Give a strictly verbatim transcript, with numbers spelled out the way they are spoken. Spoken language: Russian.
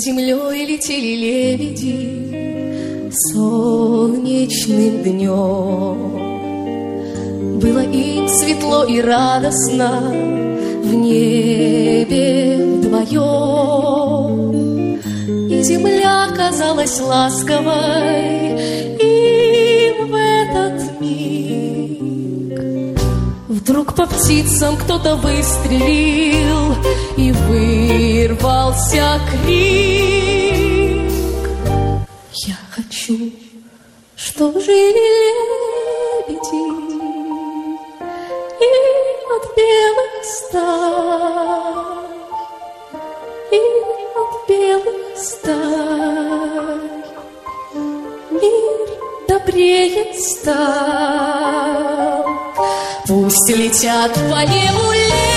землей летели лебеди солнечным днем. Было им светло и радостно в небе вдвоем, и земля казалась ласковой им в этот миг. Вдруг по птицам кто-то выстрелил, и вырвался крик: я хочу, чтоб жили лебеди и от белых стай, и от белых стай мир добрее стал. Пусть летят по небу лебеди